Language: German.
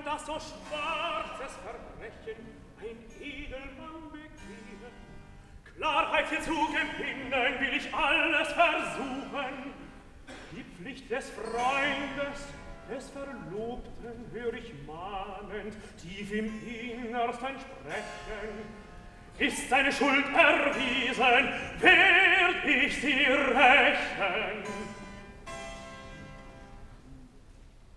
das so schwarzes Verbrechen ein Edelmann begehe. Klarheit hier zu gewinnen, will ich alles versuchen. Die Pflicht des Freundes, des Verlobten, hör ich mahnend, tief im Innersten sprechen. Ist seine Schuld erwiesen, werd ich sie rächen.